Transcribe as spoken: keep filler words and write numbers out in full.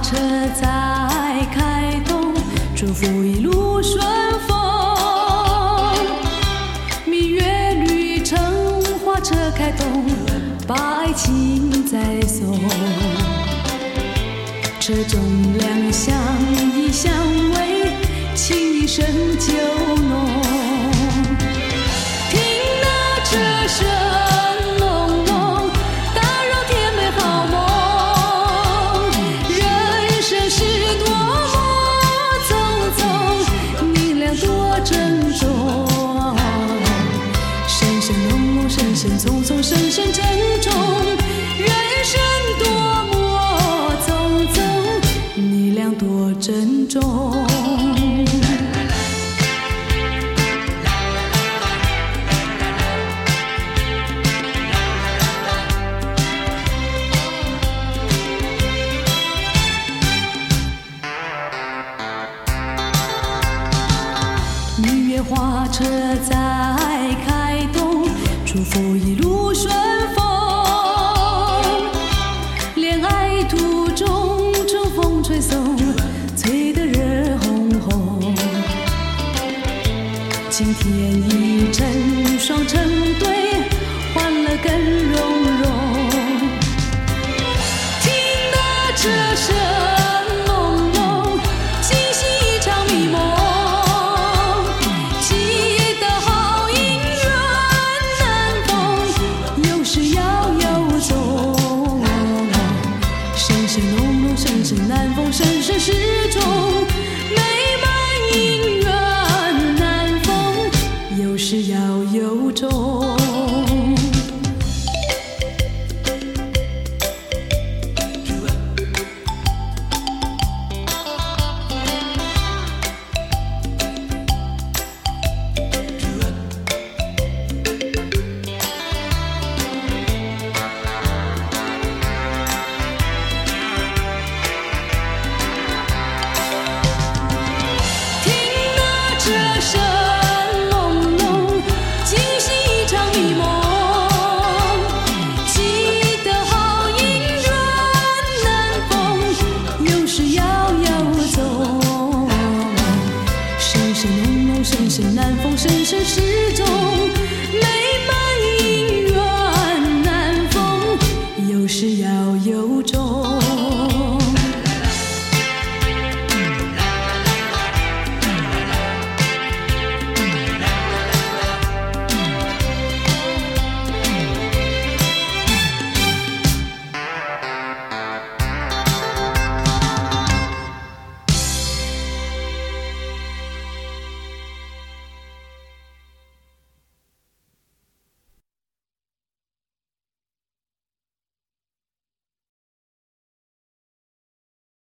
车在开动，祝福一路顺风。蜜月旅程，花车开动，把爱情再送。车中两相依相偎，情意深就浓。听那车声隆隆，打扰甜美好梦。人生是多么匆匆，你俩多珍重。声声隆隆，声声匆匆，声声珍重。人生多么匆匆，你俩多珍重。蜜月花车在开动，祝福一路顺风。恋爱途中，春风吹送，催得热烘烘。今天一成双成对，欢乐更融融。听那车声隆隆，惊醒一场迷梦。记得好姻缘难逢，有时要有踪。声声隆隆，声声难逢，声声始终。美满姻缘难逢，有时要有踪。车声隆隆，惊醒一场迷梦。记得好姻缘难逢，有时要有踪。声声隆隆，声声难逢，声声始终。美